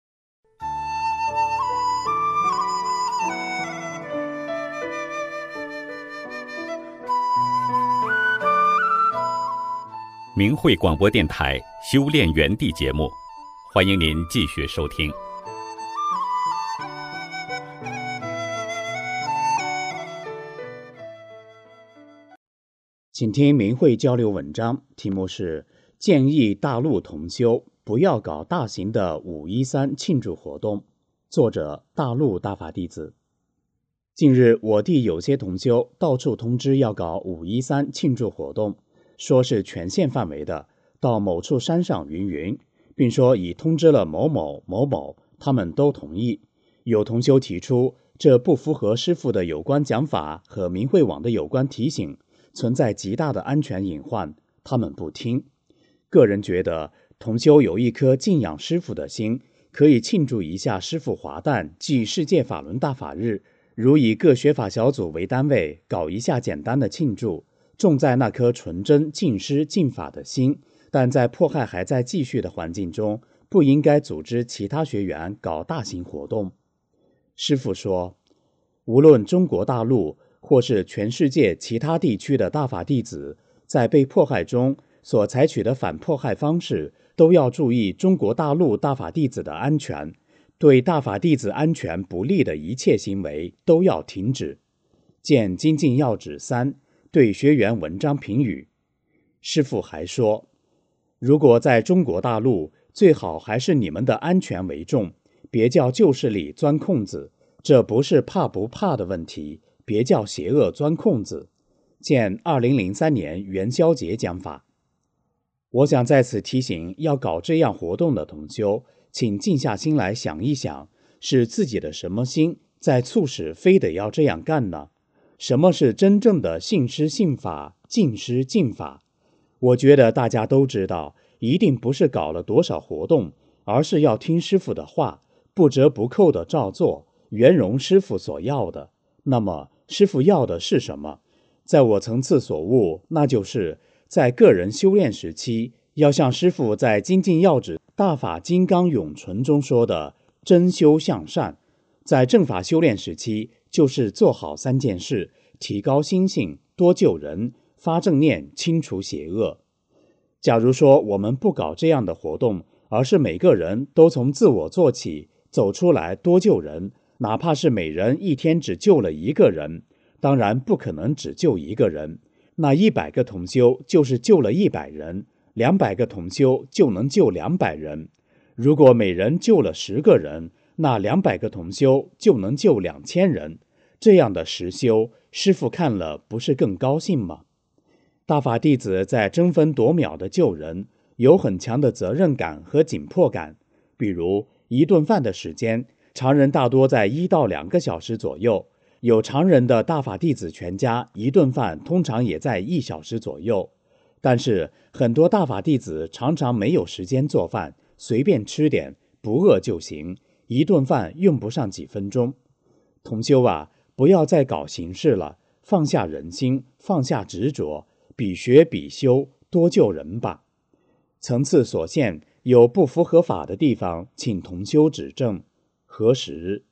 [SPEAKER 2] 明慧广播电台修炼园地节目，欢迎您继续收听。
[SPEAKER 9] 请听明慧交流文章，题目是建议大陆同修。 不要搞大型的五一三庆祝活动。作者大陆大法弟子。近日，我地有些同修到处通知要搞五一三庆祝活动，说是全县范围的，到某处山上云云，并说已通知了某某某某，他们都同意。有同修提出，这不符合师父的有关讲法和明慧网的有关提醒，存在极大的安全隐患，他们不听。个人觉得，同修有一颗敬仰师父的心，可以庆祝一下师父华诞暨世界法轮大法日，如以各学法小组为单位搞一下简单的庆祝，重在那颗纯真敬师敬法的心，但在迫害还在继续的环境中，不应该组织其他学员搞大型活动。师父说，无论中国大陆或是全世界其他地区的大法弟子，在被迫害中所采取的反迫害方式，都要注意中国大陆大法弟子的安全，对大法弟子安全不利的一切行为都要停止。见精进要旨三，对学员文章评语。师父还说，如果在中国大陆，最好还是你们的安全为重，别叫旧势力钻空子，这不是怕不怕的问题，别叫邪恶钻空子。见二零零三年元宵节讲法。我想在此提醒要搞这样活动的同修，请静下心来想一想，是自己的什么心在促使非得要这样干呢？什么是真正的信师信法，敬师敬法？我觉得大家都知道，一定不是搞了多少活动，而是要听师父的话，不折不扣的照做，圆融师父所要的。那么师父要的是什么？在我层次所悟，那就是在个人修炼时期，要像师父在精进要旨大法金刚永存中说的真修向善；在正法修炼时期，就是做好三件事，提高心性，多救人，发正念，清除邪恶。假如说我们不搞这样的活动，而是每个人都从自我做起，走出来多救人，哪怕是每人一天只救了一个人，当然不可能只救一个人，那一百个同修就是救了一百人，两百个同修就能救两百人。如果每人救了十个人，那两百个同修就能救两千人。这样的实修，师父看了不是更高兴吗？大法弟子在争分夺秒的救人，有很强的责任感和紧迫感。比如一顿饭的时间，常人大多在一到两个小时左右，有常人的大法弟子全家一顿饭通常也在一小时左右。但是很多大法弟子常常没有时间做饭，随便吃点，不饿就行，一顿饭用不上几分钟。同修啊，不要再搞形式了，放下人心，放下执着，比学比修，多救人吧。层次所限，有不符合法的地方，请同修指正。何时？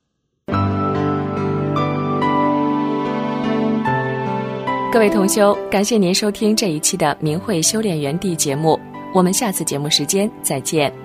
[SPEAKER 1] 各位同修，感谢您收听这一期的明慧修炼园地节目，我们下次节目时间再见。